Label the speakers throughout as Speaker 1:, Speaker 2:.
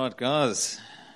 Speaker 1: Right, guys.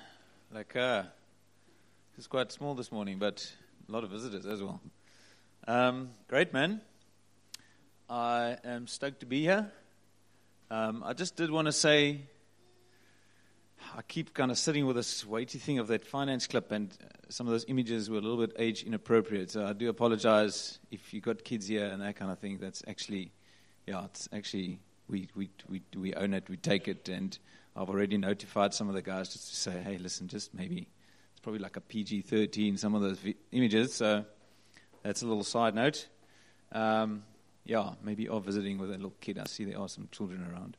Speaker 1: It's quite small this morning, but a lot of visitors as well. Great, man. I am stoked to be here. I just did want to say, I keep kind of sitting with this weighty thing of that finance clip, and some of those images were a little bit age inappropriate. So I do apologize if you got kids here and that kind of thing. That's actually, it's actually we own it, we take it, and I've already notified some of the guys just to say, hey, listen, just maybe it's probably like a PG-13, some of those images. So that's a little side note. Maybe you're visiting with a little kid. I see there are some children around.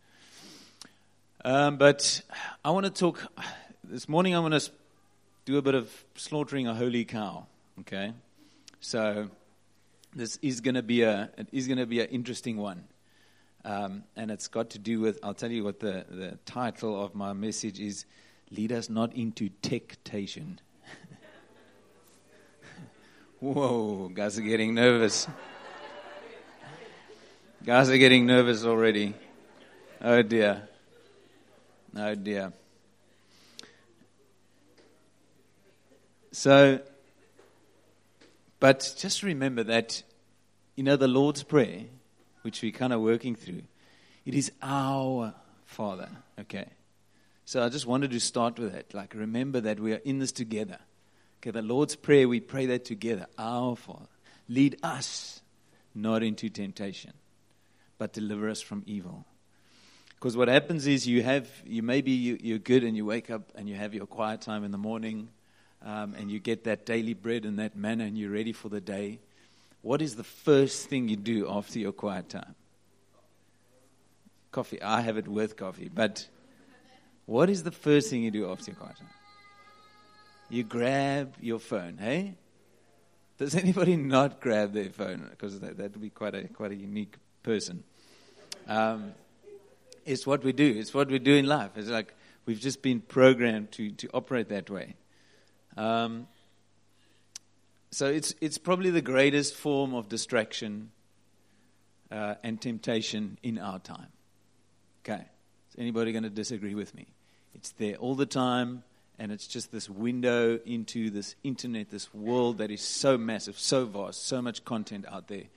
Speaker 1: But I want to talk, this morning I want to do a bit of slaughtering a holy cow, okay? So this is going to be an interesting one. And it's got to do with, I'll tell you what the title of my message is, Lead Us Not Into Tectation. Whoa, guys are getting nervous. Guys are getting nervous already. Oh dear. Oh dear. So, but just remember that, the Lord's Prayer, which we're kind of working through, it is our Father, okay? So I just wanted to start with that. Like, remember that we are in this together. Okay, the Lord's Prayer, we pray that together. Our Father, lead us not into temptation, but deliver us from evil. Because what happens is you're good and you wake up and you have your quiet time in the morning, and you get that daily bread and that manna and you're ready for the day. What is the first thing you do after your quiet time? Coffee. I have it with coffee. But what is the first thing you do after your quiet time? You grab your phone, hey? Does anybody not grab their phone? Because that would be quite a unique person. It's what we do. It's what we do in life. It's like we've just been programmed to operate that way. So it's probably the greatest form of distraction and temptation in our time. Okay. Is anybody going to disagree with me? It's there all the time, and it's just this window into this internet, this world that is so massive, so vast, so much content out there.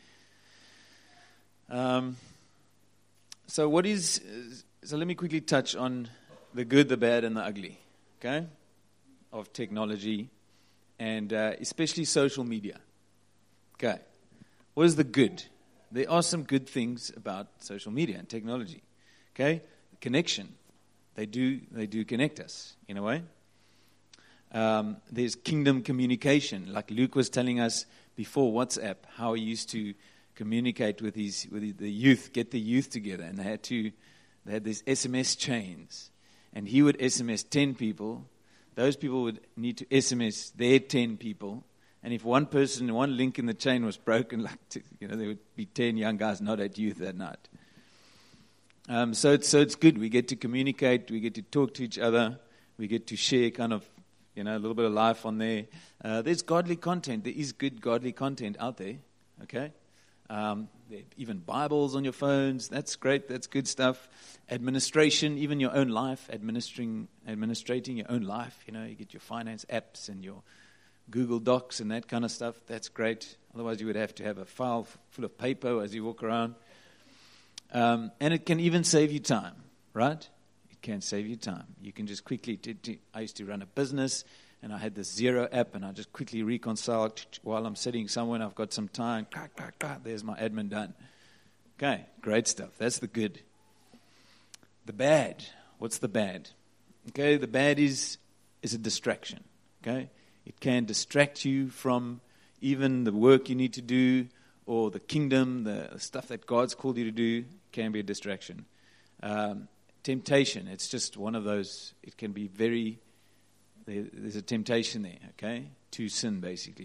Speaker 1: So let me quickly touch on the good, the bad, and the ugly, okay, of technology, and especially social media. Okay, what is the good? There are some good things about social media and technology. Okay, connection. They do connect us in a way. There's kingdom communication, like Luke was telling us before WhatsApp, how he used to communicate with the youth, get the youth together, and they had these SMS chains, and he would SMS 10 people. Those people would need to SMS their 10 people, and if one link in the chain was broken, there would be 10 young guys not at youth that night. So it's good. We get to communicate. We get to talk to each other. We get to share kind of, a little bit of life on there. There's godly content. There is good godly content out there. Okay. There are even Bibles on your phones. That's great. That's good stuff. Administration, even your own life, administrating your own life. You get your finance apps and your Google Docs and that kind of stuff. That's great. Otherwise, you would have to have a file full of paper as you walk around. And it can even save you time, right? It can save you time. You can just quickly, I used to run a business, and I had this Xero app, and I just quickly reconcile while I'm sitting somewhere, and I've got some time. There's my admin done. Okay, great stuff. That's the good. The bad. What's the bad? Okay, the bad is a distraction. Okay, it can distract you from even the work you need to do, or the kingdom, the stuff that God's called you to do, can be a distraction. Temptation, it's just one of those, it can be there's a temptation there, okay, to sin, basically.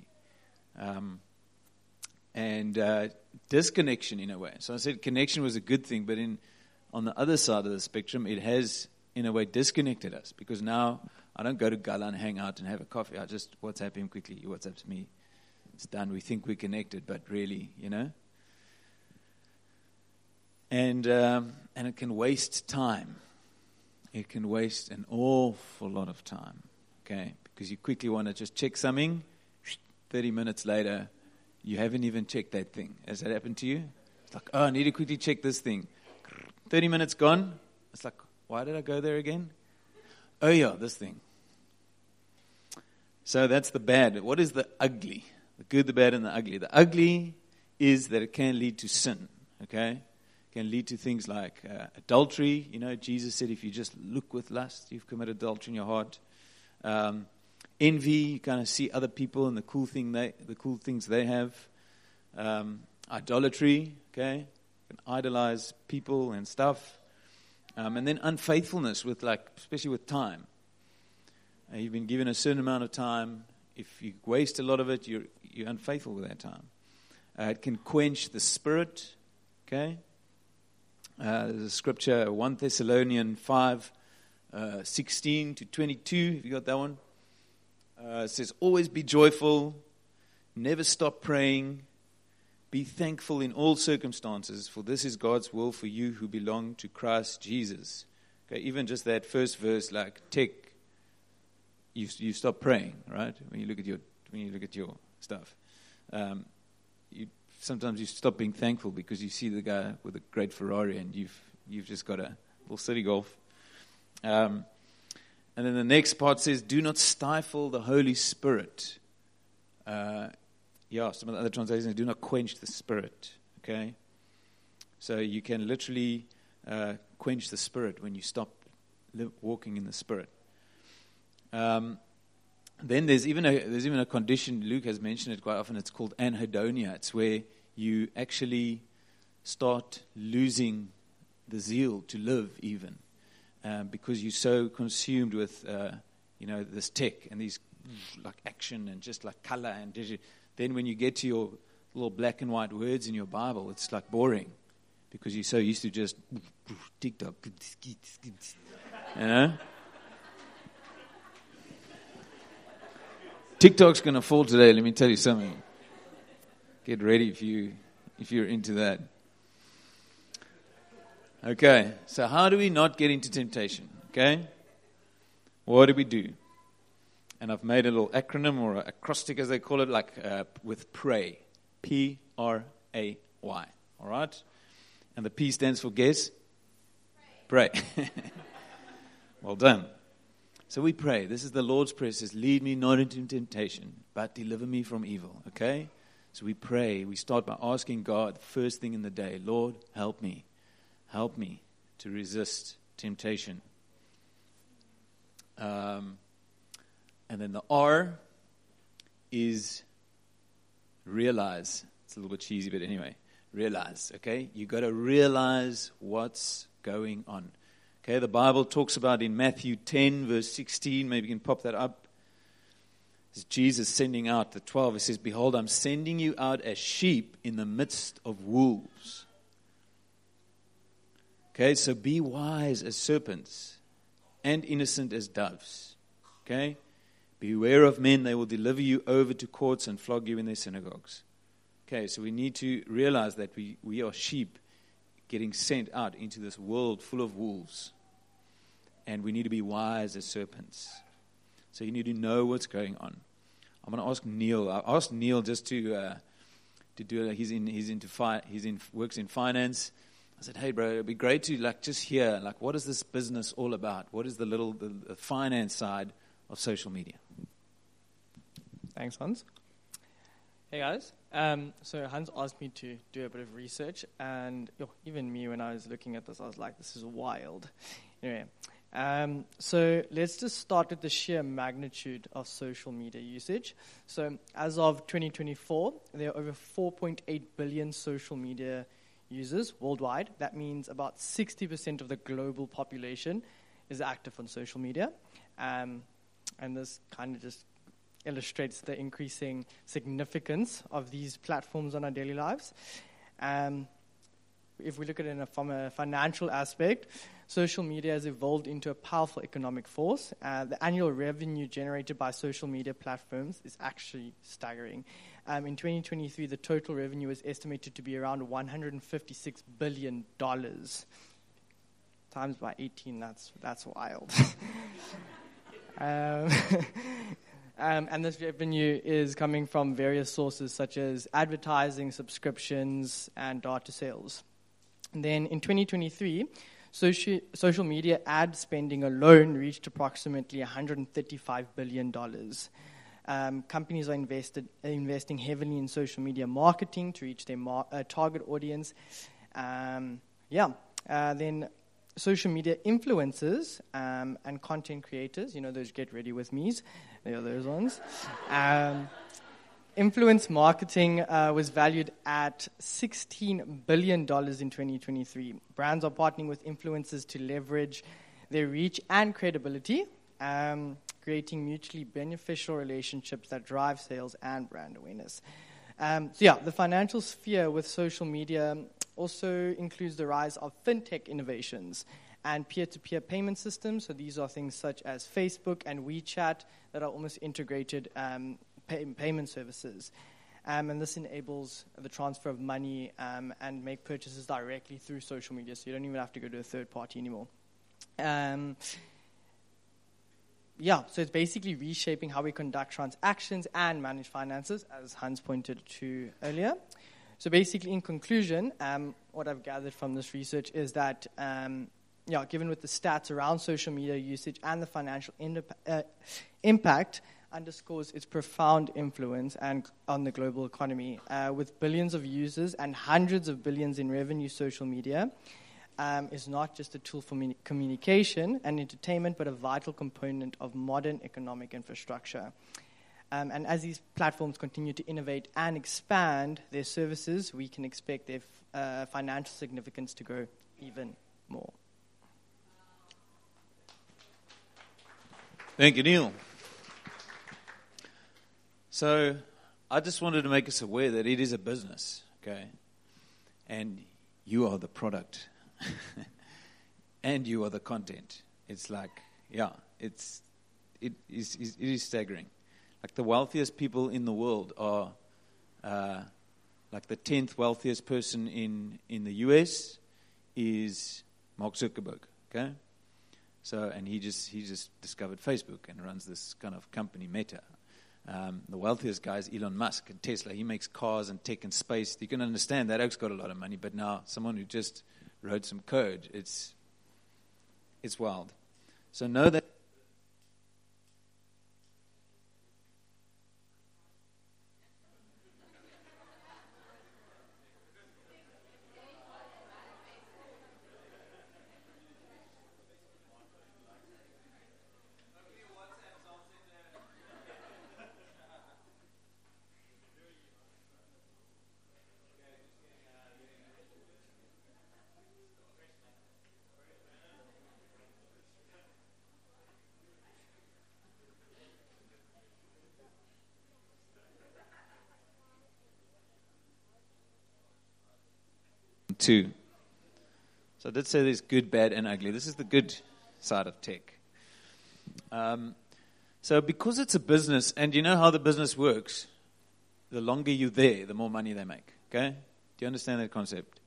Speaker 1: And disconnection, in a way. So I said connection was a good thing, but on the other side of the spectrum, it has, in a way, disconnected us. Because now, I don't go to Gala and hang out and have a coffee. I just WhatsApp him quickly. He WhatsApps me. It's done. We think we're connected, but really, And it can waste time. it can waste an awful lot of time, okay? Because you quickly want to just check something, 30 minutes later, you haven't even checked that thing. Has that happened to you? It's like, I need to quickly check this thing. 30 minutes gone. It's like, why did I go there again? Oh yeah, this thing. So that's the bad. What is the ugly? The good, the bad, and the ugly. The ugly is that it can lead to sin, okay? It can lead to things like adultery. You know, Jesus said if you just look with lust, you've committed adultery in your heart. Envy, you kind of see other people and the cool things they have. Idolatry, okay? You can idolize people and stuff. And then unfaithfulness with especially with time. You've been given a certain amount of time. If you waste a lot of it, you're unfaithful with that time. It can quench the spirit. Okay? There's a scripture, 1 Thessalonians 5, 16 to 22. Have you got that one? It says, always be joyful, never stop praying, be thankful in all circumstances, for this is God's will for you who belong to Christ Jesus. Okay, even just that first verse, you stop praying, right? When you look at your stuff, sometimes you stop being thankful because you see the guy with a great Ferrari and you've just got a little city golf. And then the next part says, do not stifle the Holy Spirit. Some of the other translations, do not quench the Spirit. Okay? So you can literally quench the Spirit when you stop walking in the Spirit. Then there's even a condition, Luke has mentioned it quite often, it's called anhedonia. It's where you actually start losing the zeal to live even. Because you're so consumed with, this tech and these like action and just like color and then when you get to your little black and white words in your Bible, it's like boring because you're so used to just TikTok, TikTok's going to fall today. Let me tell you something. Get ready if you're into that. Okay, so how do we not get into temptation? Okay, what do we do? And I've made a little acronym or an acrostic, as they call it, with pray, P-R-A-Y. All right, and the P stands for guess. Pray. Well done. So we pray. This is the Lord's Prayer. It says, lead me not into temptation, but deliver me from evil. Okay, so we pray. We start by asking God first thing in the day, Lord, help me. Help me to resist temptation. And then the R is realize. It's a little bit cheesy, but anyway, realize, okay? You got to realize what's going on. Okay, the Bible talks about in Matthew 10, verse 16, maybe you can pop that up. It's Jesus sending out the 12. It says, behold, I'm sending you out as sheep in the midst of wolves. Okay, so be wise as serpents and innocent as doves. Okay? Beware of men, they will deliver you over to courts and flog you in their synagogues. Okay, so we need to realize that we are sheep getting sent out into this world full of wolves. And we need to be wise as serpents. So you need to know what's going on. I'm going to ask Neil. I asked Neil just to do it. Works in finance. I said, hey, bro, it'd be great to just hear, what is this business all about? What is the finance side of social media?
Speaker 2: Thanks, Hans. Hey, guys. So Hans asked me to do a bit of research, and even me, when I was looking at this, I was like, this is wild. Anyway, so let's just start with the sheer magnitude of social media usage. So as of 2024, there are over 4.8 billion social media users worldwide. That means about 60% of the global population is active on social media. And this kind of just illustrates the increasing significance of these platforms on our daily lives. If we look at it from a financial aspect, social media has evolved into a powerful economic force. The annual revenue generated by social media platforms is actually staggering. In 2023, the total revenue is estimated to be around $156 billion. times by 18, that's wild. Um, and this revenue is coming from various sources such as advertising, subscriptions, and data sales. And then in 2023, social media ad spending alone reached approximately $135 billion. Companies are investing heavily in social media marketing to reach their target audience. Then social media influencers and content creators, those get ready with me's, they are those ones. Influence marketing was valued at $16 billion in 2023. Brands are partnering with influencers to leverage their reach and credibility, creating mutually beneficial relationships that drive sales and brand awareness. The financial sphere with social media also includes the rise of fintech innovations and peer-to-peer payment systems. So these are things such as Facebook and WeChat that are almost integrated payment services. And this enables the transfer of money and make purchases directly through social media, so you don't even have to go to a third party anymore. So it's basically reshaping how we conduct transactions and manage finances, as Hans pointed to earlier. So basically, in conclusion, what I've gathered from this research is that, given with the stats around social media usage and the financial impact, underscores its profound influence on the global economy. With billions of users and hundreds of billions in revenue, social media is not just a tool for communication and entertainment, but a vital component of modern economic infrastructure. And as these platforms continue to innovate and expand their services, we can expect their financial significance to grow even more.
Speaker 1: Thank you, Neil. So I just wanted to make us aware that it is a business, okay? And you are the product. And you are the content. It's like, it is staggering. Like the wealthiest people in the world are, like the 10th wealthiest person in the US is Mark Zuckerberg, okay? So, and he just discovered Facebook and runs this kind of company, Meta. The wealthiest guy is Elon Musk and Tesla. He makes cars and tech and space. You can understand that oak's got a lot of money, but now someone who just wrote some code, it's wild. So know that two. So I did say there's good, bad, and ugly. This is the good side of tech. So because it's a business, and you know how the business works, the longer you're there, the more money they make. Okay? Do you understand that concept?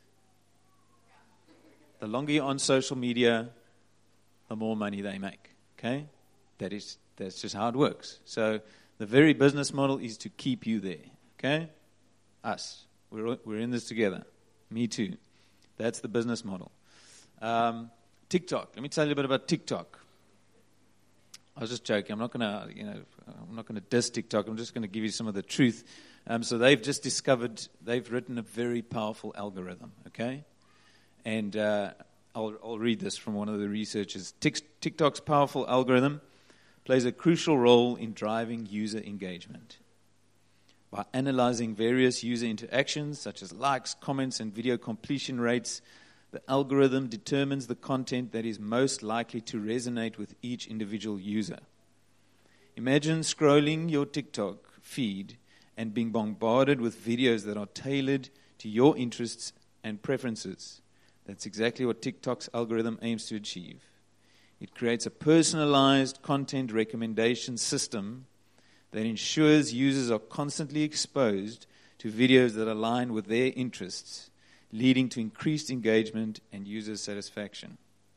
Speaker 1: The longer you're on social media, the more money they make. Okay? That's just how it works. So the very business model is to keep you there. Okay? Us. We're in this together. Me too. That's the business model. TikTok. Let me tell you a bit about TikTok. I was just joking. I'm not gonna diss TikTok. I'm just going to give you some of the truth. So they've written a very powerful algorithm. Okay, and I'll read this from one of the researchers. TikTok's powerful algorithm plays a crucial role in driving user engagement. By analyzing various user interactions, such as likes, comments, and video completion rates, the algorithm determines the content that is most likely to resonate with each individual user. Imagine scrolling your TikTok feed and being bombarded with videos that are tailored to your interests and preferences. That's exactly what TikTok's algorithm aims to achieve. It creates a personalized content recommendation system that ensures users are constantly exposed to videos that align with their interests, leading to increased engagement and user satisfaction.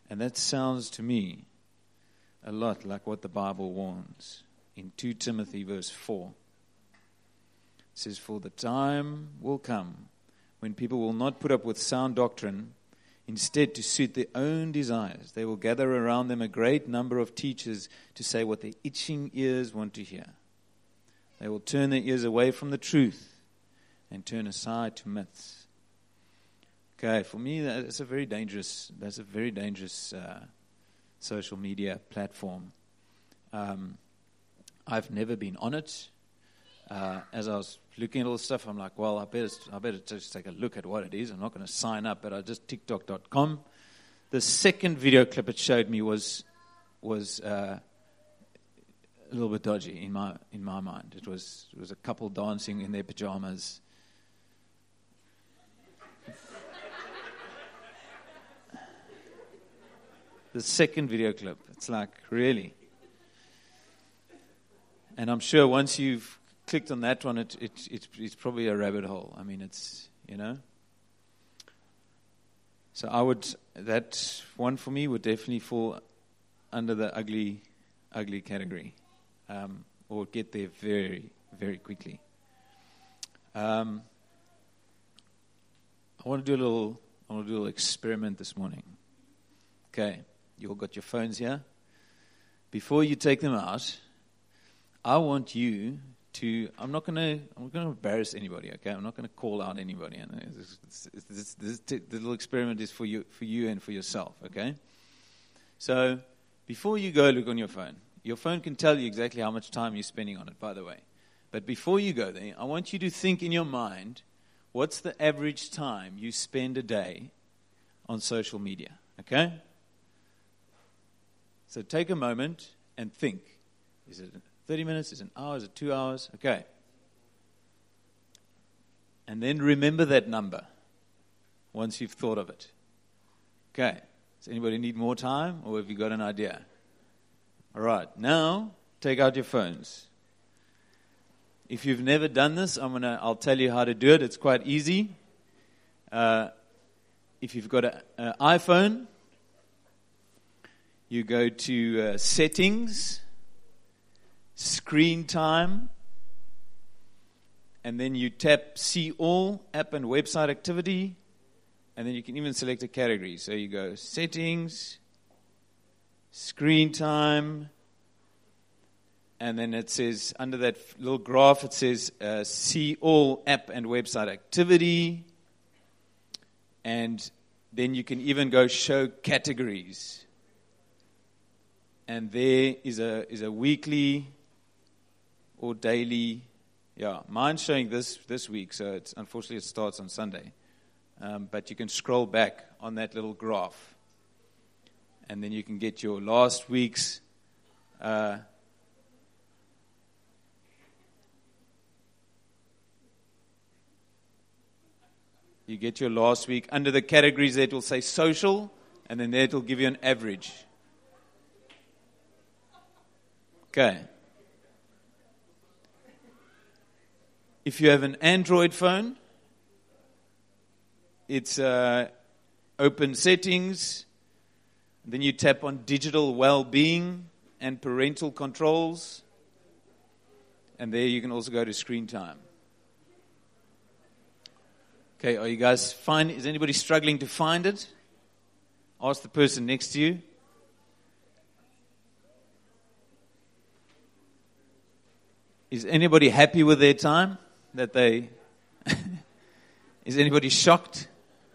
Speaker 1: And that sounds to me a lot like what the Bible warns in 2 Timothy verse 4. It says, "For the time will come when people will not put up with sound doctrine. Instead, to suit their own desires, they will gather around them a great number of teachers to say what their itching ears want to hear. They will turn their ears away from the truth and turn aside to myths." Okay, for me, that's a very dangerous social media platform. I've never been on it. As I was looking at all this stuff, I'm like, well, I better just take a look at what it is. I'm not going to sign up, but I just TikTok.com. The second video clip it showed me was a little bit dodgy in my mind. It was a couple dancing in their pajamas. The second video clip, it's like, really? And I'm sure once you've clicked on that one, it's probably a rabbit hole. I mean, it's, So that one for me would definitely fall under the ugly category, or get there very, very quickly. I want to do a little experiment this morning. Okay, you all got your phones here. Before you take them out, I want you to. I'm not going to embarrass anybody. Okay, I'm not going to call out anybody. And the little experiment is for you and for yourself. Okay. So before you go look on your phone can tell you exactly how much time you're spending on it. By the way, but before you go there, I want you to think in your mind, what's the average time you spend a day on social media? Okay. So take a moment and think. Is it 30 minutes? Is it an hour? Is it 2 hours? Okay. And then remember that number once you've thought of it. Okay. Does anybody need more time, or have you got an idea? All right. Now, take out your phones. If you've never done this, I'll tell you how to do it. It's quite easy. If you've got an iPhone, you go to settings, screen time, and then you tap see all, app and website activity, and then you can even select a category. So you go settings, screen time, and then it says, under that little graph, it says see all, app and website activity, and then you can even go show categories. And there is a weekly or daily. Yeah, mine's showing this week, so unfortunately it starts on Sunday. But you can scroll back on that little graph, and then you can get your last week's. You get your last week under the categories. That will say social, and then that will give you an average. Okay. If you have an Android phone, it's open settings. Then you tap on digital well-being and parental controls. And there you can also go to screen time. Okay, are you guys fine? Is anybody struggling to find it? Ask the person next to you. Is anybody happy with their time? Is anybody shocked?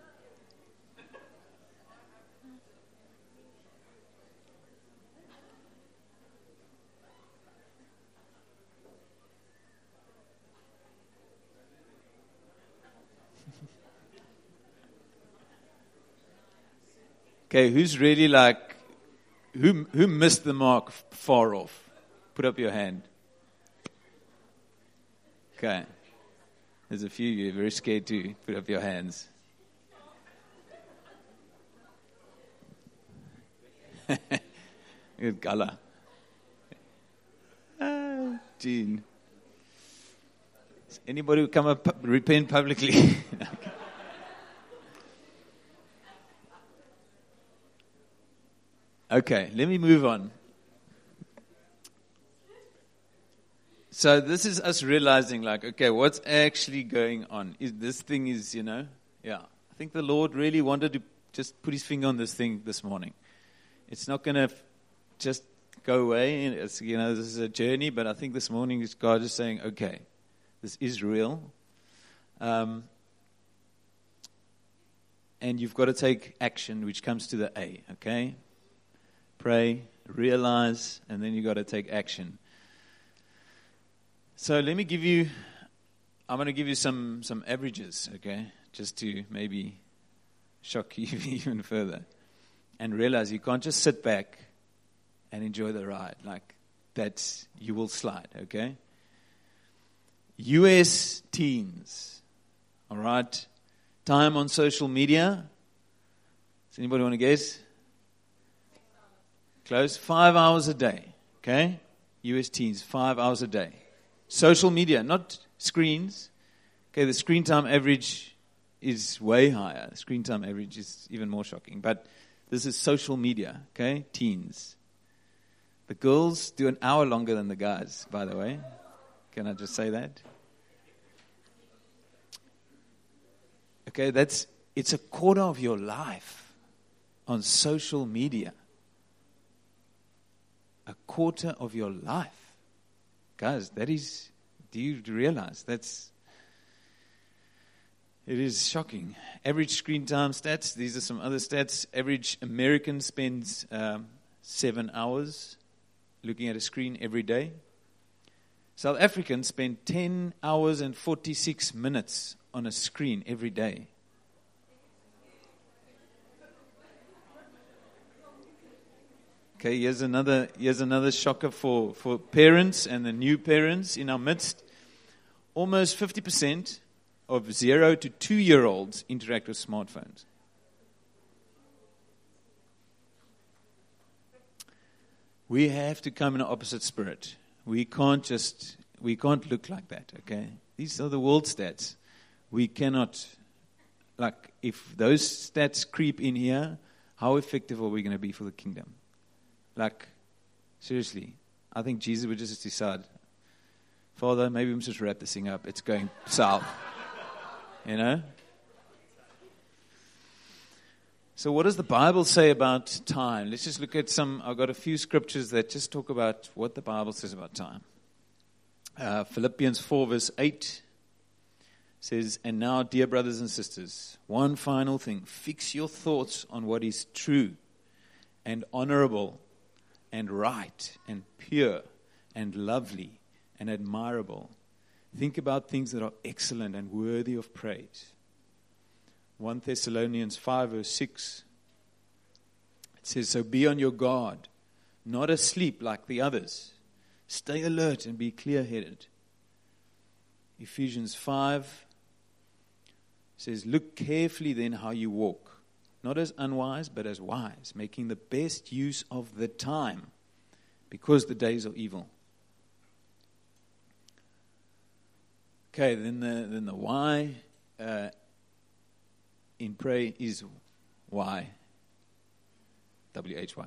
Speaker 1: Okay, who's really who missed the mark far off? Put up your hand. Okay. There's a few of you very scared to put up your hands. Good gala. Gene. Does anybody come up repent publicly? Okay, let me move on. So this is us realizing, like, okay, what's actually going on? This thing is, I think the Lord really wanted to just put his finger on this thing this morning. It's not going to just go away. It's, this is a journey, but I think this morning God is saying, okay, this is real. And you've got to take action, which comes to the A, okay? Pray, realize, and then you've got to take action. So I'm going to give you some averages, okay? Just to maybe shock you even further. And realize you can't just sit back and enjoy the ride. Like, that you will slide, okay? US teens, all right? Time on social media. Does anybody want to guess? Close. 5 hours a day, okay? US teens, 5 hours a day. Social media, not screens. Okay, the screen time average is way higher. The screen time average is even more shocking. But this is social media, okay? Teens. The girls do an hour longer than the guys, by the way. Can I just say that? Okay, it's a quarter of your life on social media. A quarter of your life. Guys, do you realize it is shocking. Average screen time stats, these are some other stats. Average American spends 7 hours looking at a screen every day. South Africans spend 10 hours and 46 minutes on a screen every day. Okay, here's another shocker for parents and the new parents in our midst. Almost 50% of 0 to 2-year-olds interact with smartphones. We have to come in an opposite spirit. We can't look like that, okay? These are the world stats. We cannot, if those stats creep in here, how effective are we going to be for the kingdom? Seriously, I think Jesus would just decide, Father, maybe we must just wrap this thing up. It's going south. So what does the Bible say about time? Let's just look at I've got a few scriptures that just talk about what the Bible says about time. Philippians 4 verse 8 says, and now, dear brothers and sisters, one final thing. Fix your thoughts on what is true and honorable and right and pure and lovely and admirable. Think about things that are excellent and worthy of praise. 1 Thessalonians 5 verse 6. It says, so be on your guard, not asleep like the others. Stay alert and be clear-headed. Ephesians 5 says, look carefully then how you walk. Not as unwise, but as wise, making the best use of the time, because the days are evil. Okay, then the why in pray is why. W-H-Y.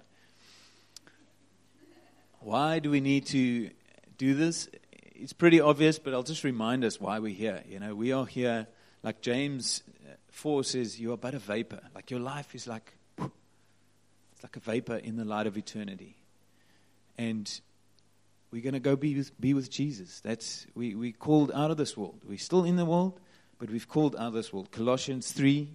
Speaker 1: Why do we need to do this? It's pretty obvious, but I'll just remind us why we're here. We are here, like James 4 says, you are but a vapor. Like your life is it's like a vapor in the light of eternity. And we're going to go be with Jesus. We called out of this world. We're still in the world, but we've called out of this world. Colossians 3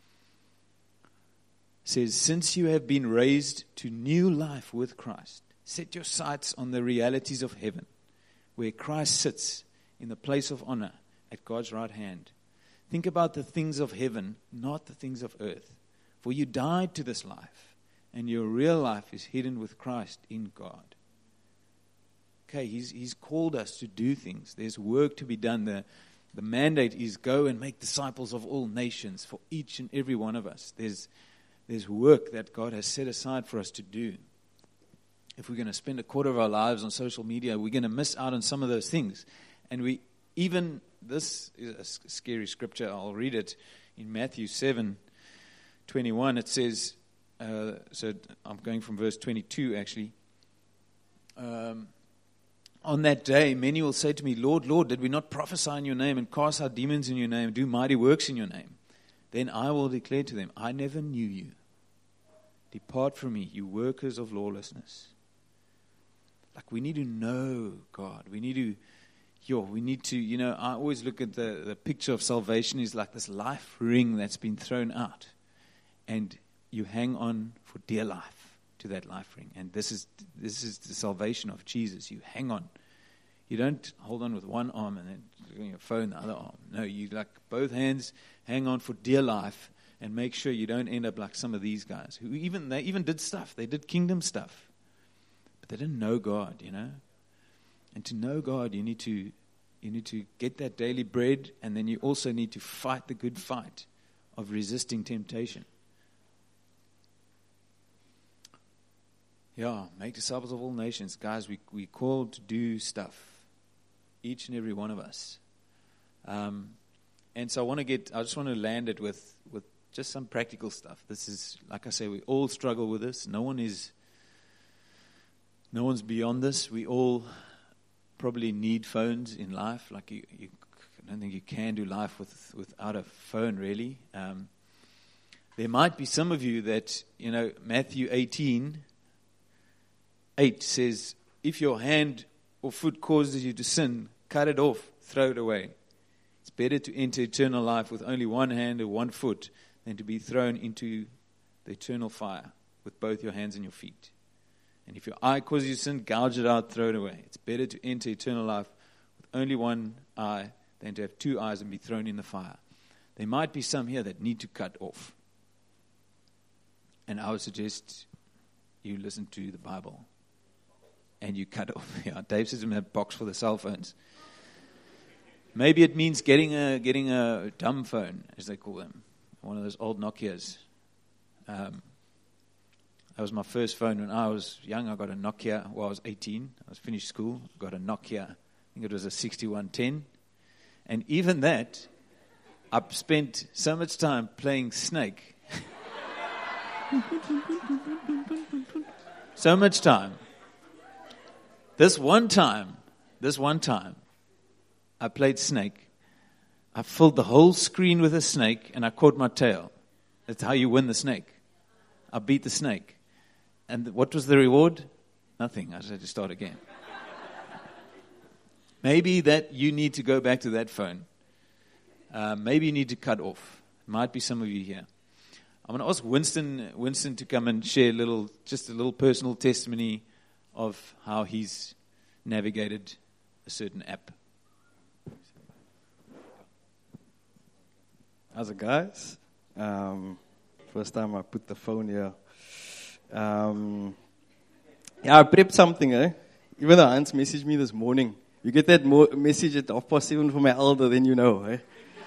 Speaker 1: says, since you have been raised to new life with Christ, set your sights on the realities of heaven, where Christ sits in the place of honor at God's right hand. Think about the things of heaven, not the things of earth. For you died to this life, and your real life is hidden with Christ in God. Okay, He's called us to do things. There's work to be done. The mandate is go and make disciples of all nations for each and every one of us. There's work that God has set aside for us to do. If we're going to spend a quarter of our lives on social media, we're going to miss out on some of those things. And this is a scary scripture. I'll read it in Matthew 7:21. It says, so I'm going from verse 22 actually. On that day, many will say to me, Lord, Lord, did we not prophesy in your name and cast out demons in your name, do mighty works in your name? Then I will declare to them, I never knew you. Depart from me, you workers of lawlessness. Like, we need to know God. We need to, I always look at the picture of salvation is like this life ring that's been thrown out. And you hang on for dear life to that life ring. And this is the salvation of Jesus. You hang on. You don't hold on with one arm and then your phone the other arm. No, you like both hands hang on for dear life and make sure you don't end up like some of these guys who they even did stuff. They did kingdom stuff. But they didn't know God, And to know God, you need to get that daily bread, and then you also need to fight the good fight of resisting temptation. Yeah, make disciples of all nations. Guys, we called to do stuff. Each and every one of us. And so I just want to land it with just some practical stuff. This is, like I say, we all struggle with this. No one's beyond this. We all probably need phones in life. Like I don't think you can do life without a phone, really. There might be some of you that, Matthew 18:8 says, if your hand or foot causes you to sin, cut it off, throw it away. It's better to enter eternal life with only one hand or one foot than to be thrown into the eternal fire with both your hands and your feet. And if your eye causes you sin, gouge it out, throw it away. It's better to enter eternal life with only one eye than to have two eyes and be thrown in the fire. There might be some here that need to cut off. And I would suggest you listen to the Bible and you cut off. Yeah, Dave says we have a box for the cell phones. Maybe it means getting a dumb phone, as they call them, one of those old Nokias. That was my first phone when I was young. I got a Nokia. I was 18. I was finished school. Got a Nokia. I think it was a 6110. And even that, I spent so much time playing Snake. So much time. This one time, I played Snake. I filled the whole screen with a snake, and I caught my tail. That's how you win the snake. I beat the snake. And what was the reward? Nothing. I just had to start again. Maybe that you need to go back to that phone. Maybe you need to cut off. Might be some of you here. I'm going to ask Winston to come and share just a little personal testimony of how he's navigated a certain app.
Speaker 3: How's it, guys? First time I put the phone here. I prepped something, Even though Hans messaged me this morning. You get that message at 7:30 from my elder, then you know,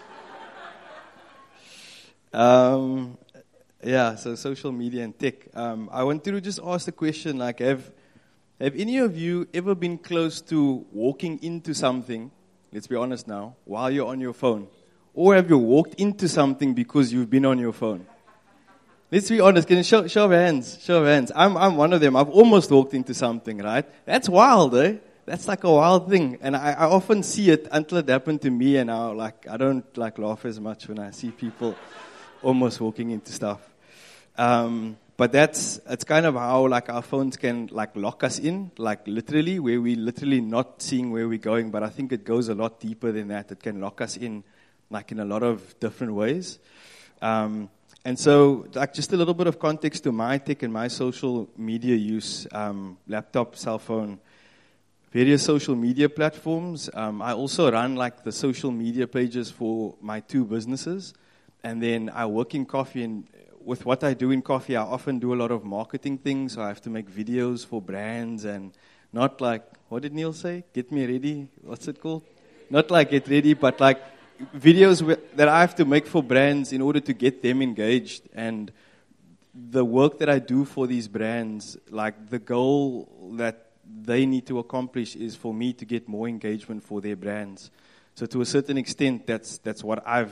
Speaker 3: so social media and tech. I want to just ask the question, like, have any of you ever been close to walking into something, let's be honest now, while you're on your phone? Or have you walked into something because you've been on your phone? Let's be honest. Can you show of hands? Show of hands. I'm one of them. I've almost walked into something, right? That's wild, That's like a wild thing. And I often see it until it happened to me, and I don't laugh as much when I see people almost walking into stuff. But it's kind of how our phones can lock us in, literally, where we literally not seeing where we're going. But I think it goes a lot deeper than that. It can lock us in in a lot of different ways. And so, just a little bit of context to my tech and my social media use, laptop, cell phone, various social media platforms. I also run the social media pages for my two businesses. And then I work in coffee, and with what I do in coffee, I often do a lot of marketing things. So I have to make videos for brands, and not what did Neil say? Get me ready. What's it called? Not get ready, but videos that I have to make for brands in order to get them engaged. And the work that I do for these brands, the goal that they need to accomplish is for me to get more engagement for their brands. So to a certain extent, that's what I've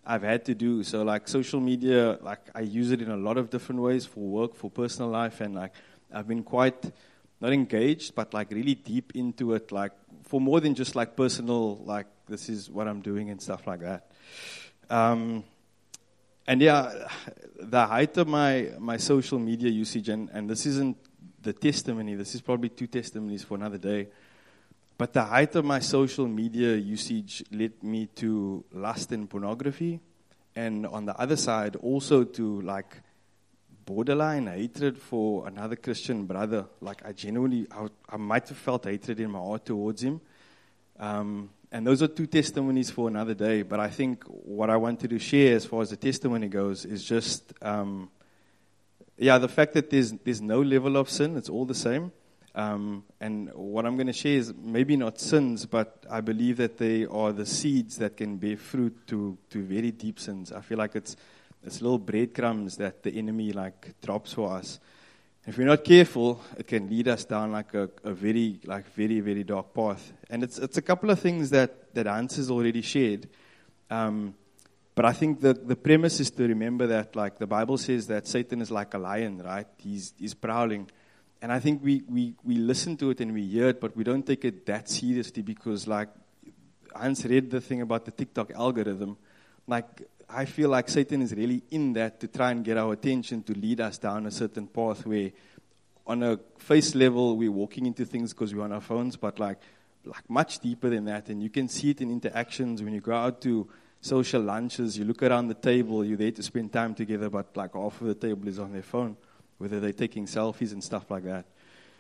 Speaker 3: I've had to do. So like social media, like I use it in a lot of different ways for work, for personal life, and like I've been quite not engaged, but like really deep into it, like for more than just like personal, like this is what I'm doing and stuff like that. And yeah, the height of my social media usage, and this isn't the testimony, this is probably 2 testimonies for another day. But the height of my social media usage led me to lust and pornography. And on the other side, also to like borderline hatred for another Christian brother. Like I might have felt hatred in my heart towards him. And those are 2 testimonies for another day. But I think what I wanted to share as far as the testimony goes is just, the fact that there's no level of sin. It's all the same. And what I'm going to share is maybe not sins, but I believe that they are the seeds that can bear fruit to very deep sins. I feel like it's little breadcrumbs that the enemy like drops for us. If we're not careful, it can lead us down like a very very dark path. And it's a couple of things that Hans has already shared. But I think the premise is to remember that like the Bible says that Satan is like a lion, right? He's prowling. And I think we listen to it and we hear it, but we don't take it that seriously because, like, Hans read the thing about the TikTok algorithm. Like, I feel like Satan is really in that to try and get our attention, to lead us down a certain path where, on a face level, we're walking into things because we're on our phones, but like much deeper than that. And you can see it in interactions when you go out to social lunches. You look around the table, you're there to spend time together, but like half of the table is on their phone, whether they're taking selfies and stuff like that.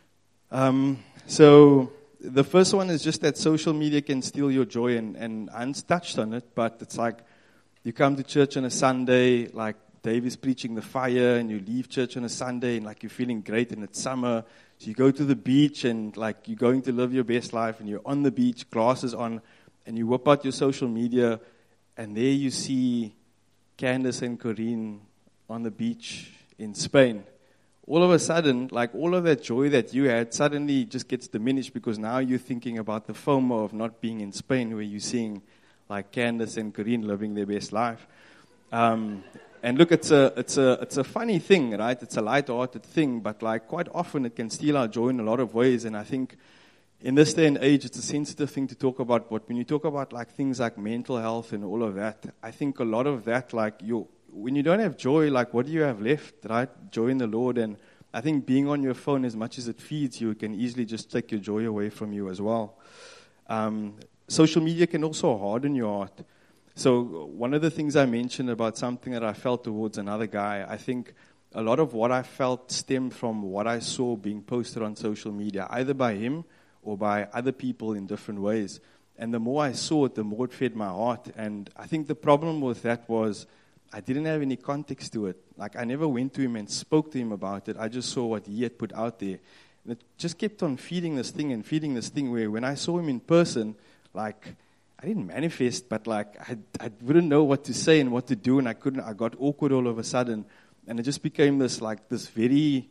Speaker 3: So the first one is just that social media can steal your joy, and Hans touched on it, but it's like you come to church on a Sunday, like Dave is preaching the fire, and you leave church on a Sunday, and like you're feeling great, and it's summer, so you go to the beach, and like you're going to live your best life, and you're on the beach, glasses on, and you whip out your social media, and there you see Candace and Corinne on the beach in Spain. All of a sudden, like all of that joy that you had suddenly just gets diminished because now you're thinking about the FOMO of not being in Spain where you're seeing like Candace and Corinne living their best life. And look, it's a funny thing, right? It's a light-hearted thing, but like quite often it can steal our joy in a lot of ways. And I think in this day and age, it's a sensitive thing to talk about. But when you talk about like things like mental health and all of that, I think a lot of that, like when you don't have joy, like what do you have left, right? Joy in the Lord. And I think being on your phone, as much as it feeds you, it can easily just take your joy away from you as well. Social media can also harden your heart. So one of the things I mentioned about something that I felt towards another guy, I think a lot of what I felt stemmed from what I saw being posted on social media, either by him or by other people in different ways. And the more I saw it, the more it fed my heart. And I think the problem with that was I didn't have any context to it. Like, I never went to him and spoke to him about it. I just saw what he had put out there. And it just kept on feeding this thing where when I saw him in person, like, I didn't manifest, but like, I wouldn't know what to say and what to do, and I got awkward all of a sudden. And it just became this very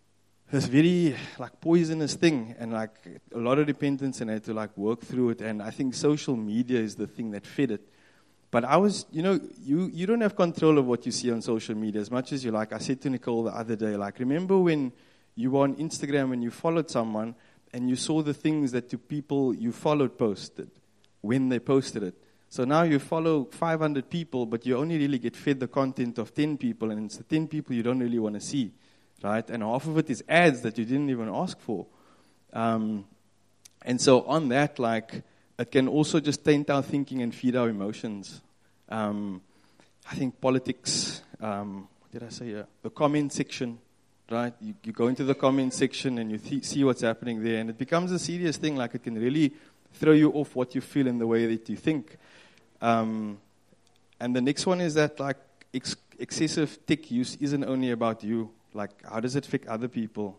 Speaker 3: like poisonous thing, and like a lot of repentance, and I had to like work through it. And I think social media is the thing that fed it. But I was, you don't have control of what you see on social media as much as you like. I said to Nicole the other day, like, remember when you were on Instagram and you followed someone and you saw the things that the people you followed posted when they posted it. So now you follow 500 people, but you only really get fed the content of 10 people, and it's the 10 people you don't really want to see, right? And half of it is ads that you didn't even ask for. And so on that, like, it can also just taint our thinking and feed our emotions. I think politics, what did I say here? The comment section, right? You go into the comment section and you see what's happening there, and it becomes a serious thing. Like, it can really throw you off what you feel in the way that you think. And the next one is that, like, excessive tech use isn't only about you. Like, how does it affect other people?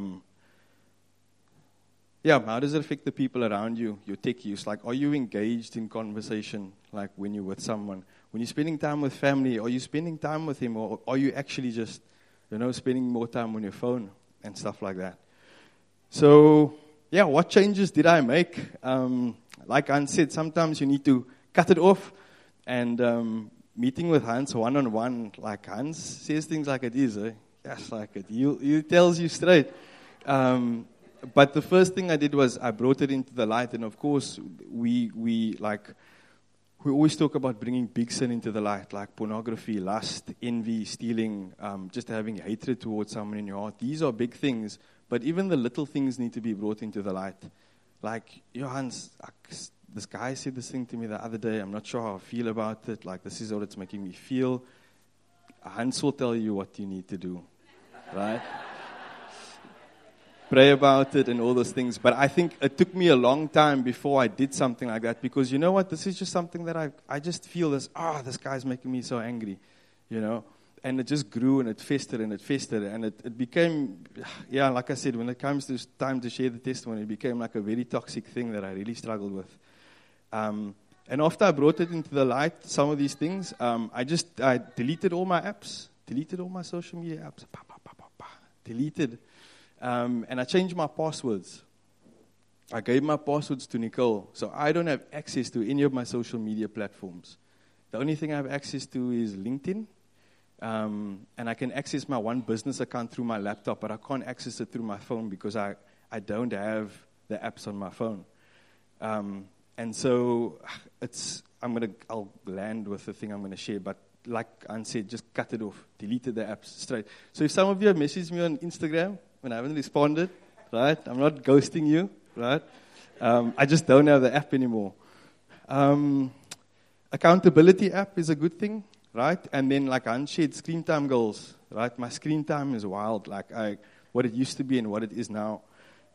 Speaker 3: How does it affect the people around you, your tech use? Like, are you engaged in conversation, like, when you're with someone? When you're spending time with family, are you spending time with him, or are you actually just, spending more time on your phone and stuff like that? So, what changes did I make? Like Anne said, sometimes you need to cut it off, and meeting with Hans one-on-one, like Hans says things like it is, eh? Yes, like it. He tells you straight. But the first thing I did was I brought it into the light, and of course we always talk about bringing big sin into the light, like pornography, lust, envy, stealing, just having hatred towards someone in your heart. These are big things, but even the little things need to be brought into the light. Like, Hans, this guy said this thing to me the other day. I'm not sure how I feel about it. Like, this is what it's making me feel. Hans will tell you what you need to do, right? Pray about it and all those things. But I think it took me a long time before I did something like that, because you know what? This is just something that I just feel this guy's making me so angry, you know? And it just grew and it festered and it became, like I said, when it comes to time to share the testimony, it became like a very toxic thing that I really struggled with. And after I brought it into the light, some of these things, I deleted all my apps, deleted all my social media apps, deleted. And I changed my passwords. I gave my passwords to Nicole, so I don't have access to any of my social media platforms. The only thing I have access to is LinkedIn, and I can access my one business account through my laptop, but I can't access it through my phone because I don't have the apps on my phone. And so I'll land with the thing I'm going to share, but like Anne said, just cut it off, deleted the apps straight. So if some of you have messaged me on Instagram when I haven't responded, right, I'm not ghosting you, right? I just don't have the app anymore. Accountability app is a good thing, right? And then, like Anne said, screen time goals, right? My screen time is wild, like what it used to be and what it is now.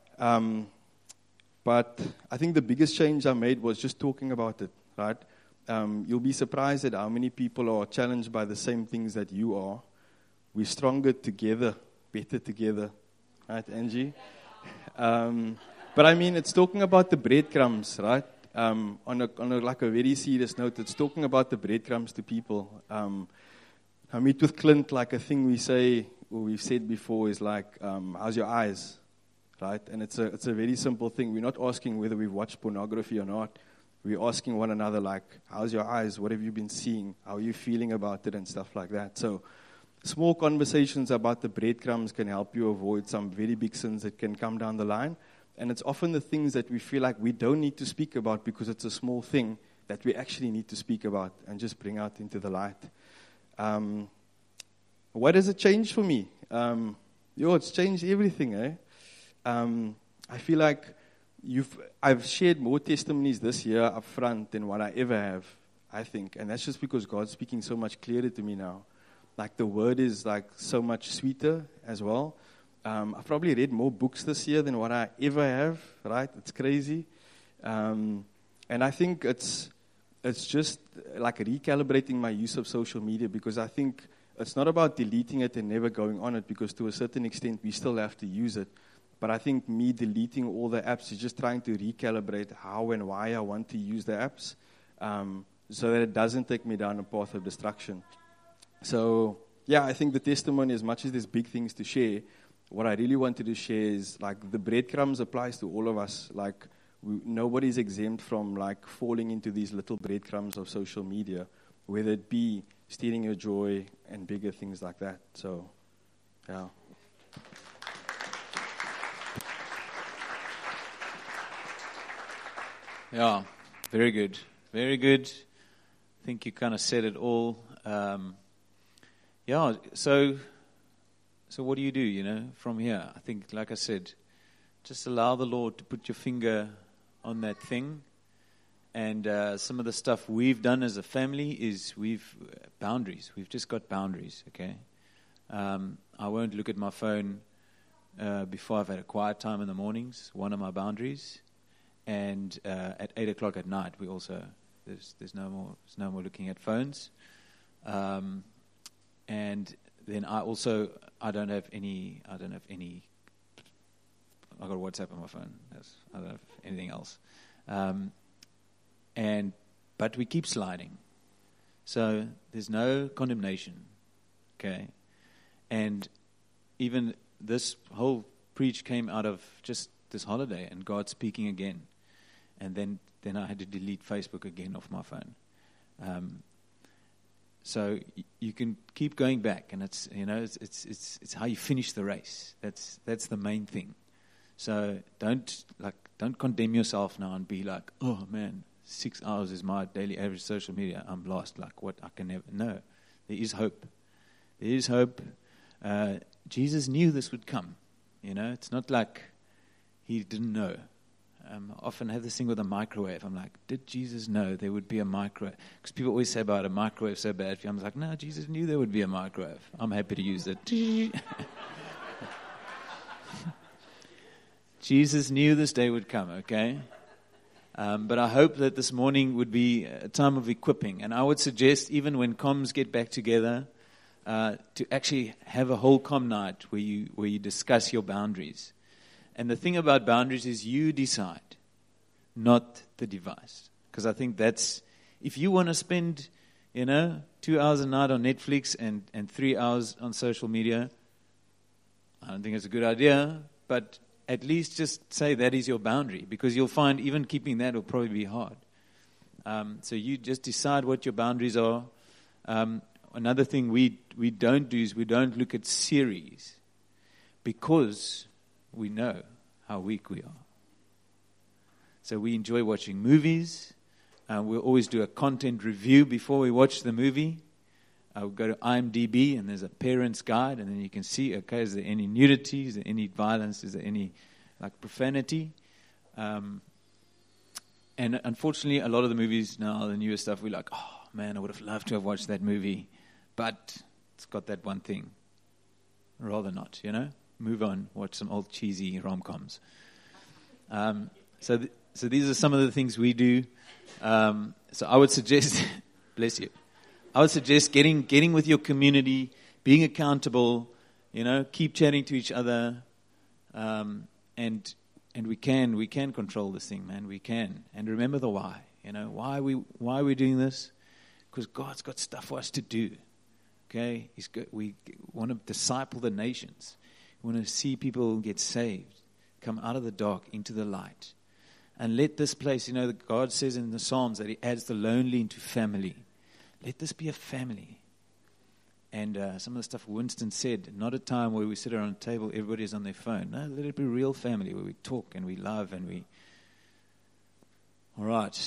Speaker 3: But I think the biggest change I made was just talking about it, right? You'll be surprised at how many people are challenged by the same things that you are. We're stronger together, better together, right, Angie? But I mean, it's talking about the breadcrumbs, right? On a like a very serious note, it's talking about the breadcrumbs to people. I meet with Clint, like a thing we say, or we've said before, is like, how's your eyes, right? And it's a very simple thing. We're not asking whether we've watched pornography or not. We're asking one another, like, how's your eyes? What have you been seeing? How are you feeling about it and stuff like that? So small conversations about the breadcrumbs can help you avoid some very big sins that can come down the line. And it's often the things that we feel like we don't need to speak about because it's a small thing that we actually need to speak about and just bring out into the light. What has it changed for me? It's changed everything, eh? I feel like I've shared more testimonies this year up front than what I ever have, I think. And that's just because God's speaking so much clearer to me now. Like the word is like so much sweeter as well. I've probably read more books this year than what I ever have, right? It's crazy. And I think it's just like recalibrating my use of social media, because I think it's not about deleting it and never going on it, because to a certain extent we still have to use it. But I think me deleting all the apps is just trying to recalibrate how and why I want to use the apps, so that it doesn't take me down a path of destruction. So, I think the testimony, as much as there's big things to share, what I really wanted to share is, like, the breadcrumbs applies to all of us. Like, nobody's exempt from, like, falling into these little breadcrumbs of social media, whether it be stealing your joy and bigger things like that. So, yeah.
Speaker 1: Yeah, very good. Very good. I think you kind of said it all. So what do you do, from here? I think, like I said, just allow the Lord to put your finger on that thing. And some of the stuff we've done as a family is boundaries. We've just got boundaries, okay? I won't look at my phone before I've had a quiet time in the mornings, one of my boundaries. And at 8 o'clock at night, we also, there's no more looking at phones. And then I don't have any, I've got WhatsApp on my phone. I don't have anything else. But we keep sliding. So there's no condemnation, okay? And even this whole preach came out of just this holiday and God speaking again. And then I had to delete Facebook again off my phone. So you can keep going back, and it's how you finish the race. That's the main thing. So don't condemn yourself now and be like, oh man, 6 hours is my daily average social media. I'm lost. Like what? I can never. No, there is hope. There is hope. Jesus knew this would come. It's not like he didn't know. I often have this thing with a microwave. I'm like, did Jesus know there would be a microwave? Because people always say about a microwave so bad for you. I'm like, no, Jesus knew there would be a microwave. I'm happy to use it. Jesus knew this day would come, okay? But I hope that this morning would be a time of equipping. And I would suggest, even when comms get back together, to actually have a whole comm night where you discuss your boundaries. And the thing about boundaries is you decide, not the device. Because I think that's, if you want to spend, 2 hours a night on Netflix and 3 hours on social media, I don't think it's a good idea, but at least just say that is your boundary, because you'll find even keeping that will probably be hard. So you just decide what your boundaries are. Another thing we don't do is we don't look at series, because we know how weak we are. So we enjoy watching movies. We'll always do a content review before we watch the movie. We'll go to IMDb, and there's a parent's guide, and then you can see, okay, is there any nudity? Is there any violence? Is there any profanity? And unfortunately, a lot of the movies now, the newer stuff, we're like, oh man, I would have loved to have watched that movie, but it's got that one thing. Rather not, Move on, watch some old cheesy rom-coms. So these are some of the things we do. So I would suggest, bless you, I would suggest getting with your community, being accountable, keep chatting to each other, and we can control this thing, man. We can. And remember the why. Why are we doing this? Because God's got stuff for us to do. Okay, we want to disciple the nations. We want to see people get saved, come out of the dark into the light. And let this place, God says in the Psalms that He adds the lonely into family. Let this be a family. And some of the stuff Winston said, not a time where we sit around a table, everybody's on their phone. No, let it be a real family where we talk and we love and we... All right.